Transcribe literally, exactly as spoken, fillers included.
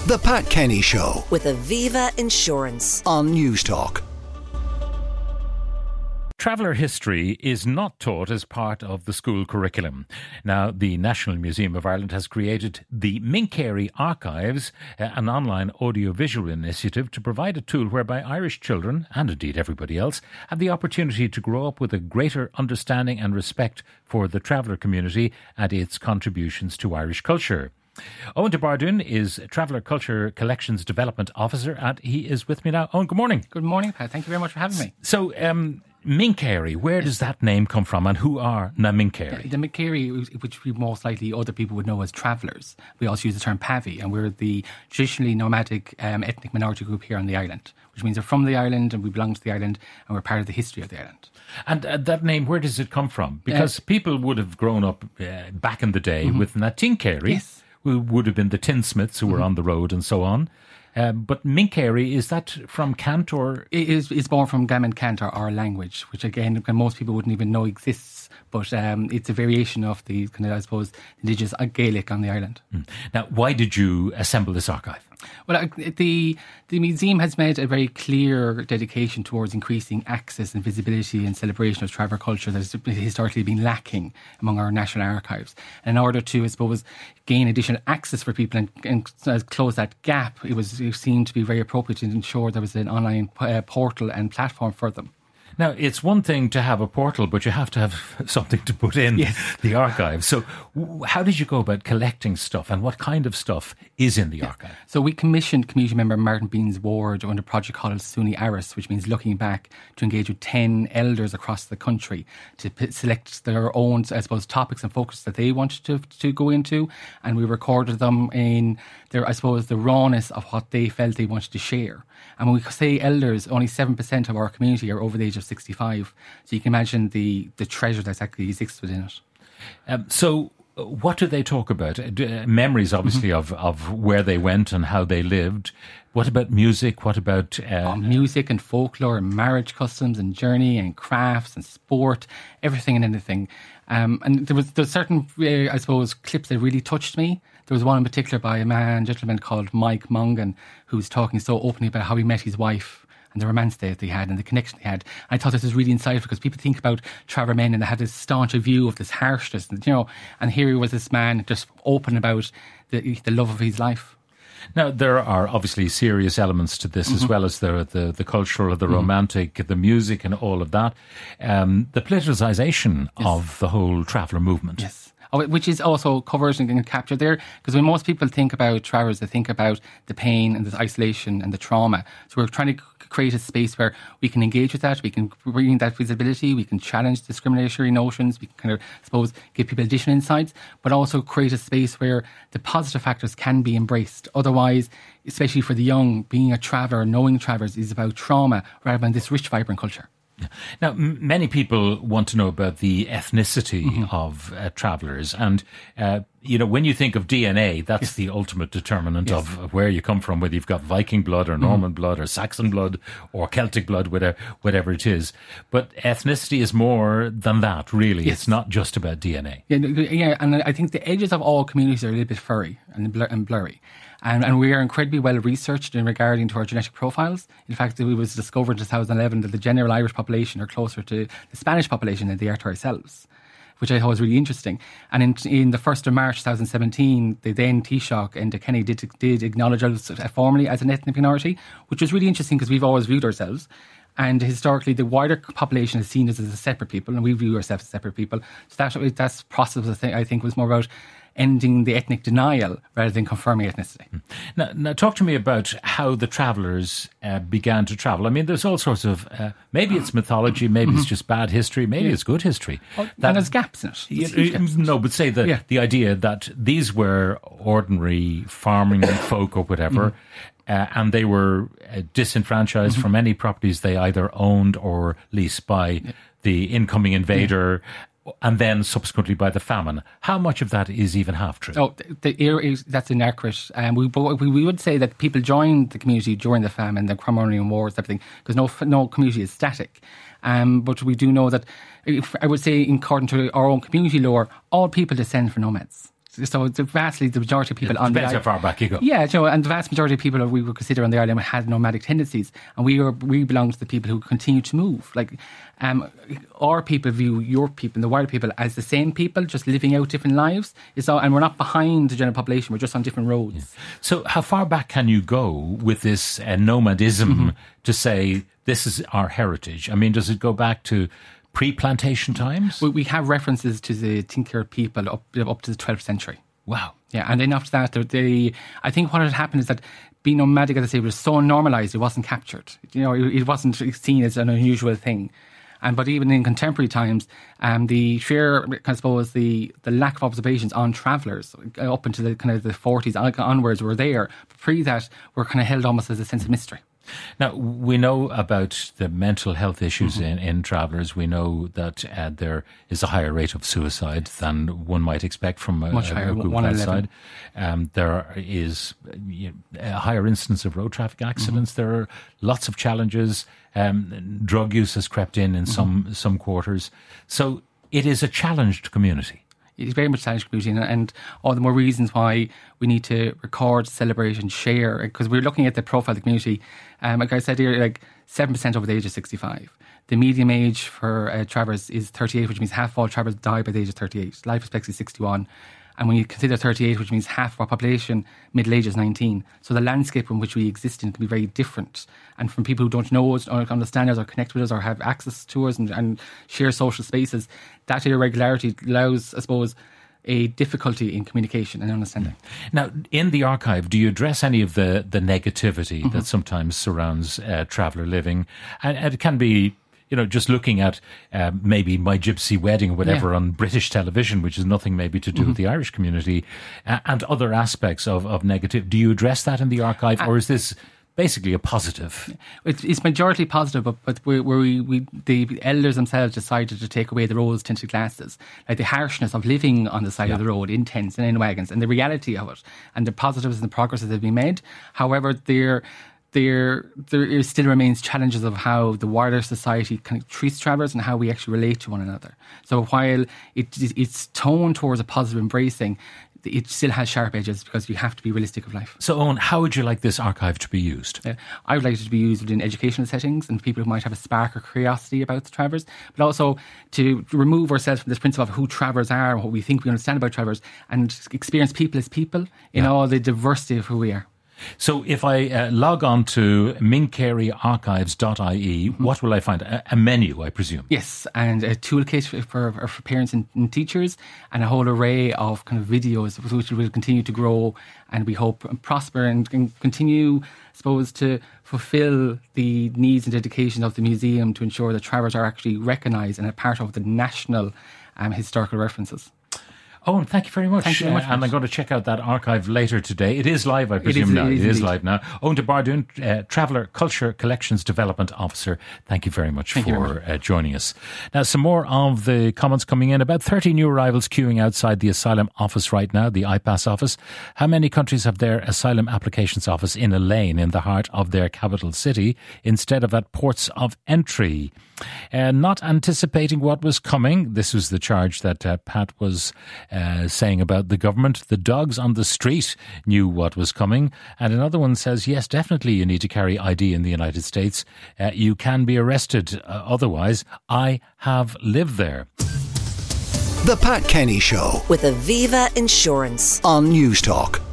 The Pat Kenny Show with Aviva Insurance on Newstalk. Traveller history is not taught as part of the school curriculum. Now, the National Museum of Ireland has created the Mincarey Archives, uh, an online audiovisual initiative to provide a tool whereby Irish children, and indeed everybody else, have the opportunity to grow up with a greater understanding and respect for the traveller community and its contributions to Irish culture. Owen de Bardun is Traveller Culture Collections Development Officer, and he is with me now. Owen, good morning. Good morning, Pat. Thank you very much for having me. So, um, Mincarey, where does that name come from, and who are na Mincarey? The Mincarey, which we most likely other people would know as travellers. We also use the term Pavi, and we're the traditionally nomadic um, ethnic minority group here on the island, which means we're from the island and we belong to the island and we're part of the history of the island. And uh, that name, where does it come from? Because uh, people would have grown up uh, back in the day mm-hmm. with na Tincarey, yes. who would have been the tinsmiths who mm-hmm. were on the road and so on. Um, but Mincarey, is that from Cant or? It is, it's born from Gammon Cant, or our language, which again, most people wouldn't even know exists. But um, it's a variation of the, kind of, I suppose, indigenous Gaelic on the island. Mm. Now, why did you assemble this archive? Well, the the museum has made a very clear dedication towards increasing access and visibility and celebration of traveller culture that has historically been lacking among our national archives. And in order to, I suppose, gain additional access for people and, and close that gap, it was it seemed to be very appropriate to ensure there was an online uh, portal and platform for them. Now, it's one thing to have a portal, but you have to have something to put in yes. the archive. So w- how did you go about collecting stuff, and what kind of stuff is in the yeah. archive? So we commissioned community member Martin Beans Ward on a project called Suni Aris, which means looking back to engage with ten elders across the country to p- select their own, I suppose, topics and focus that they wanted to, to go into. And we recorded them in their, I suppose, the rawness of what they felt they wanted to share. And when we say elders, only seven percent of our community are over the age of sixty-five. So you can imagine the, the treasure that actually exists within it. Um, so what do they talk about? Uh, memories, obviously, mm-hmm. of, of where they went and how they lived. What about music? What about... Uh, oh, music and folklore and marriage customs and journey and crafts and sport, everything and anything. Um, and there was there's certain, uh, I suppose, clips that really touched me. There was one in particular by a man, gentleman called Mike Mongan, who was talking so openly about how he met his wife and the romance that they had and the connection they had. And I thought this was really insightful because people think about traveller men and they had this staunch view of this harshness, and, you know, and here was this man just open about the, the love of his life. Now, there are obviously serious elements to this, mm-hmm. as well as the, the, the cultural, the mm-hmm. romantic, the music and all of that. Um, the politicisation yes. of the whole traveller movement. Yes. Which is also covered and captured there, because when most people think about travellers, they think about the pain and the isolation and the trauma. So we're trying to create a space where we can engage with that, we can bring that visibility, we can challenge discriminatory notions, we can kind of, I suppose, give people additional insights, but also create a space where the positive factors can be embraced. Otherwise, especially for the young, being a traveller, knowing travellers is about trauma rather than this rich, vibrant culture. Now, m- many people want to know about the ethnicity mm-hmm. of uh, travellers. And, uh, you know, when you think of D N A, that's yes. the ultimate determinant yes. of, of where you come from, whether you've got Viking blood or Norman mm-hmm. blood or Saxon blood or Celtic blood, whatever, whatever it is. But ethnicity is more than that, really. Yes. It's not just about D N A. Yeah, yeah, and I think the edges of all communities are a little bit furry and, blur- and blurry. And, and we are incredibly well researched in regarding to our genetic profiles. In fact, it was discovered in two thousand eleven that the general Irish population are closer to the Spanish population than they are to ourselves, which I thought was really interesting. And in, in the first of March twenty seventeen, the then Taoiseach and Kenny did, did acknowledge us formally as an ethnic minority, which was really interesting because we've always viewed ourselves. And historically, the wider population is seen as a separate people, and we view ourselves as separate people. So that that's process, I think, was more about ending the ethnic denial rather than confirming ethnicity. Now, now talk to me about how the travellers uh, began to travel. I mean, there's all sorts of, uh, maybe it's mythology, maybe mm-hmm. it's just bad history, maybe yeah. it's good history. Oh, that, and there's gaps in it. You, gaps. No, but say the, yeah. the idea that these were ordinary farming folk or whatever, mm-hmm. Uh, and they were uh, disenfranchised mm-hmm. from any properties they either owned or leased by yeah. the incoming invader, yeah. and then subsequently by the famine. How much of that is even half true? Oh, the, the is, that's inaccurate. Um, we, we we would say that people joined the community during the famine, the Cromornian Wars, everything, because no no community is static. Um, but we do know that, if, I would say, according to our own community lore, all people descend from nomads. So the vastly the majority of people it on the depends island, how far back you go. Yeah, you know, and the vast majority of people we would consider on the island had nomadic tendencies, and we are we belong to the people who continue to move. Like, um, our people view your people and the wider people as the same people, just living out different lives. It's all, and we're not behind the general population; we're just on different roads. Yeah. So, how far back can you go with this uh, nomadism mm-hmm. to say this is our heritage? I mean, does it go back to pre-plantation times? We, we have references to the Tinker people up up to the twelfth century. Wow. Yeah, and then after that, they, I think what had happened is that being nomadic, as I say, was so normalised, it wasn't captured. You know, it, it wasn't seen as an unusual thing. And but even in contemporary times, um, the sheer, I suppose, the, the lack of observations on travellers up into the kind of the forties onwards were there. But pre that, were kind of held almost as a sense of mystery. Now, we know about the mental health issues mm-hmm. in, in travellers. We know that uh, there is a higher rate of suicide than one might expect from a, Much a, higher, a group outside. Um, there is you know, a higher instance of road traffic accidents. Mm-hmm. There are lots of challenges. Um, drug use has crept in in mm-hmm. some, some quarters. So it is a challenged community. It's very much challenged community, and, and all the more reasons why we need to record, celebrate and share, because we're looking at the profile of the community. Um, like I said here, like seven percent over the age of sixty-five. The median age for uh, travellers is thirty-eight, which means half of all travellers die by the age of thirty-eight. Life expectancy is sixty-one. And when you consider thirty-eight, which means half of our population, middle age is nineteen. So the landscape in which we exist in can be very different. And from people who don't know us, or understand us, or connect with us, or have access to us and, and share social spaces, that irregularity allows, I suppose, a difficulty in communication and understanding. Now, in the archive, do you address any of the, the negativity mm-hmm. that sometimes surrounds uh, traveller living? And, and it can be, you know, just looking at uh, maybe My Gypsy Wedding or whatever yeah. on British television, which is nothing maybe to do mm-hmm. with the Irish community, uh, and other aspects of, of negative. Do you address that in the archive, uh, or is this basically a positive? It's, it's majority positive, but, but we, we, we, the elders themselves decided to take away the rose-tinted glasses, like the harshness of living on the side yeah. of the road in tents and in wagons, and the reality of it, and the positives and the progress that have been made. However, they're There, there still remains challenges of how the wider society kind of treats travellers and how we actually relate to one another. So while it, it's toned towards a positive embracing, it still has sharp edges because you have to be realistic of life. So, Owen, how would you like this archive to be used? Uh, I would like it to be used within educational settings and people who might have a spark or curiosity about the travellers, but also to remove ourselves from this principle of who travellers are and what we think we understand about travellers, and experience people as people in yeah. all the diversity of who we are. So if I uh, log on to mincarey archives dot I E, mm-hmm. what will I find? A, a menu, I presume? Yes, and a toolkit for, for, for parents and, and teachers, and a whole array of kind of videos which will continue to grow and we hope prosper and, and continue, I suppose, to fulfil the needs and dedication of the museum to ensure that travellers are actually recognised and a part of the national um, historical references. Owen, thank you very much. Thank you very much. Uh, and I'm going to check out that archive later today. It is live, I presume, it is, now. It is, it is live now. Owen de Bardoon, uh, Traveller Culture Collections Development Officer, thank you very much thank for very much. Uh, joining us. Now, some more of the comments coming in. About thirty new arrivals queuing outside the asylum office right now, the I PASS office. How many countries have their asylum applications office in a lane in the heart of their capital city instead of at ports of entry? Uh, not anticipating what was coming. This was the charge that uh, Pat was uh, saying about the government. The dogs on the street knew what was coming. And another one says, yes, definitely you need to carry I D in the United States. Uh, you can be arrested uh, otherwise. I have lived there. The Pat Kenny Show with Aviva Insurance on News Talk.